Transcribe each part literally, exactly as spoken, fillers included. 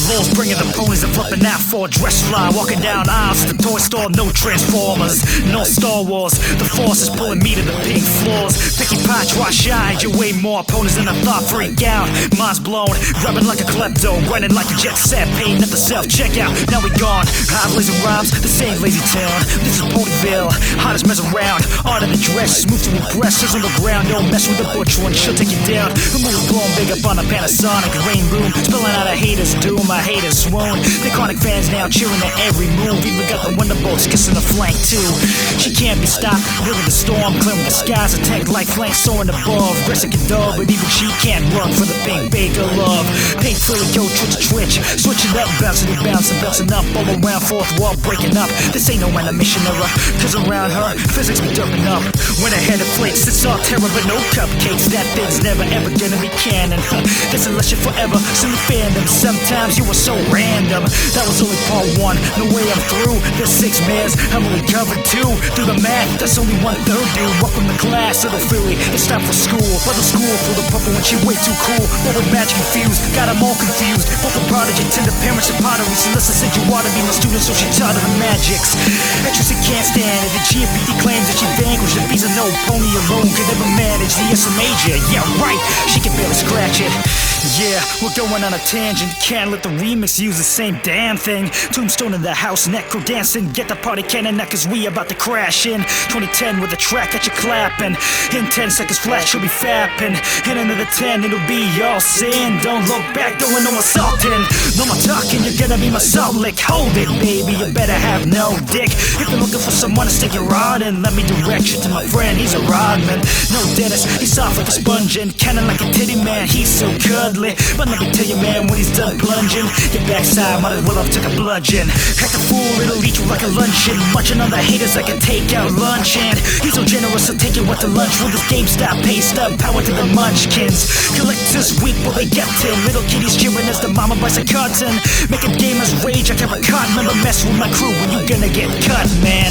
Lowell's bringing the ponies and flipping out for a dress fly. Walking down aisles to the toy store, no Transformers, no Star Wars. The force is pulling me to the pink floors. Picky pot, try shine, you way more opponents than I thought. Freak out, mind's blown, rubbing like a klepto, running like a jet set, paying at the self-checkout. Now we gone, high blazing rhymes, the same lazy town. This is Ponyville, hottest mess around. Art of the dress, smooth to impress, on the ground. Don't mess with the butcher one, she'll take you down. The mood blown big up on a Panasonic rain room, spilling out a hater's doom, my haters swoon. The chronic fans now cheering at every move. Even got the Wonderbolts kissing the flank too. She can't be stopped, we're in the storm, clearing the skies, attack like flanks soaring above. Aggressive can dog, but even she can't run for the pink bake of love. Pink Philly, go twitch twitch, switching up, bouncing and bouncing, bouncing up, all around, fourth wall breaking up. This ain't no animation error, cause around her, physics be derping up. When her head inflates, it's all terror but no cupcakes. That thing's never ever gonna be canon, huh? That's unless you're forever, silly fandom. Sometimes you were so random. That was only part one, no way I'm through. There's six mans, I'm only covered two. Do the math, that's only one third dude. Welcome to class, little Philly, it's time for school. But the school for the purple when she way too cool. But with magic confused, got them all confused. Both a prodigy, tender parents and pottery. Celeste said you ought to be my student, so she taught her the magics. Actress can't stand it, the G M P D claims that she vanquished the beast of no pony alone could ever manage the S major. Yeah, right, she can barely scratch it. Yeah, we're going on a tangent. Can't let the remix use the same damn thing. Tombstone in the house, necro dancing. Get the party cannon now, cause we about to crash in. twenty ten with a track that you clapping. In ten seconds flat, she'll be fapping. In another ten, it'll be all sin. Don't look back, doing no assaulting. No more talking, you're gonna be my salt lick. Hold it, baby, you better have no dick. If you're looking for someone to stick your rod in, let me direct you to my friend, he's a rodman. No Dennis, he's soft like a sponge and kinda like a titty man, he's so cuddly. But let me tell you, man, when he's done plunging, your backside might as well have took a bludgeon. Act a fool, it'll eat you like a luncheon. Munching on the haters like a takeout lunch. And he's so generous, he'll take you out to lunch with his GameStop paced up. Power to the munchkins. Collectors weep while they get him. Little kitties cheering as the mama buys a carton. Making gamers rage like a cotton. Remember mess with my crew when you gonna get cut, man.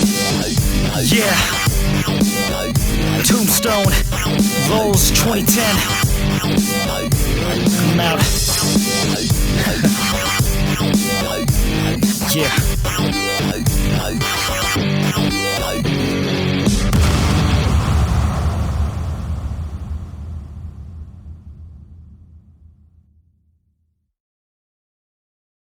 Yeah. Tombstone, Lowell's twenty ten. I'm out. Yeah.